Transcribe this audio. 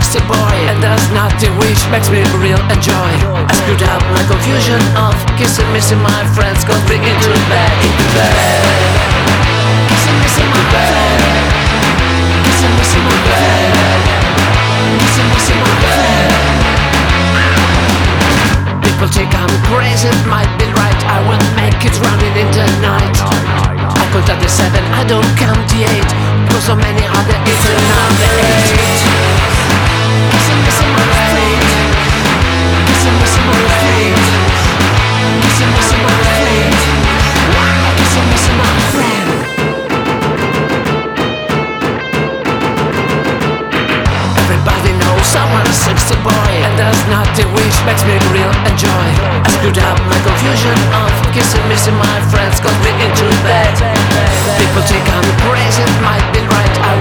sexy boy, and there's nothing which makes me real enjoy. I screwed up my confusion of kissing, missing my friends, got me into bed, kissing, missing my bed, kissing, missing my bed, kissing, missing my bed. People think I'm crazy, it might be right. I will make it running in the night. I count the 7, I don't count the 8, because so many other it's another 8. Kissing, missing my feet, kissing, missing my feet, kissing, missing my feet, kissing, missing my friend. Everybody knows someone a sexy boy, and there's nothing which makes me real enjoy. I screwed up my confusion of kissing, missing my friends, got me into bed. People think I'm crazy, it might be right. I